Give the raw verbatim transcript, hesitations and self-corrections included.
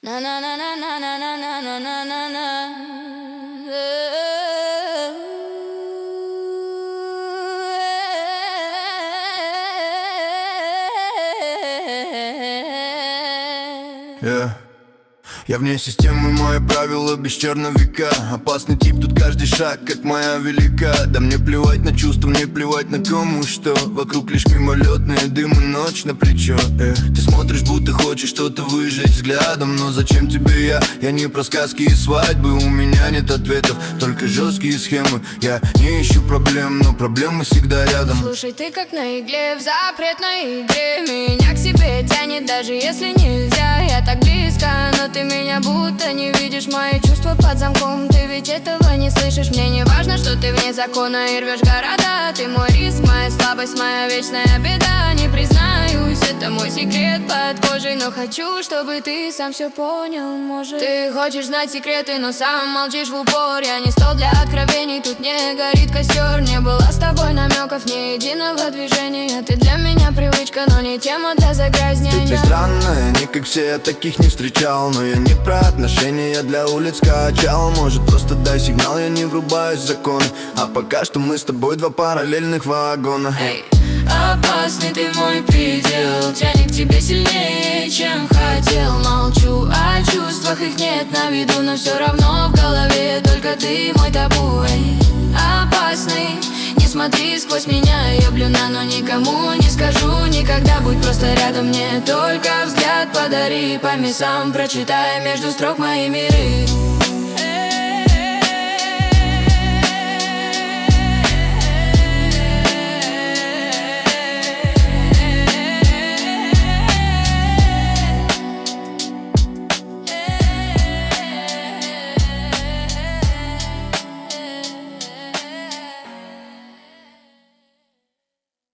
На на на на на на на на на на на на. Yeah. Я вне системы, мои правила без черновика. Опасный тип, тут каждый шаг, как моя велика. Да мне плевать на чувства, мне плевать на кому что. Вокруг лишь мимолетные дым и ночь на плечо. Эх, ты смотришь, будто хочешь что-то выжить взглядом. Но зачем тебе я? Я не про сказки и свадьбы. У меня нет ответов, только жесткие схемы. Я не ищу проблем, но проблемы всегда рядом. Слушай, ты как на игле, в запретной игре. Меня к себе тянет, даже если нельзя. Я так близко, но ты меня будто не видишь. Мои чувства под замком, ты ведь этого не слышишь. Мне не важно, что ты вне закона и рвешь города. Ты мой риск, моя слабость, моя вечная беда. Не признаюсь, это мой секрет под кожей, но хочу, чтобы ты сам все понял, может. Ты хочешь знать секреты, но сам молчишь в упор. Я не стол для откровений, тут не горит костер. Не было с тобой намеков, ни единого движения. Ты для меня привычка, но не тема для загрязнения. Ты странная, не как все, я таких не встречал. Но я не про отношения, я для улиц качал. Может, просто дай сигнал, я не врубаюсь в законы. А пока что мы с тобой два параллельных вагона. Эй, опасный ты мой предел, тянет к тебе сильнее, чем хотел. Молчу о чувствах, их нет на виду, но все равно в голове только ты мой табу. Эй, опасный, не смотри сквозь меня, я блюна, но никому не скажу никогда. Будь просто рядом, мне только взгляд подари. По мясам прочитай между строк мои миры.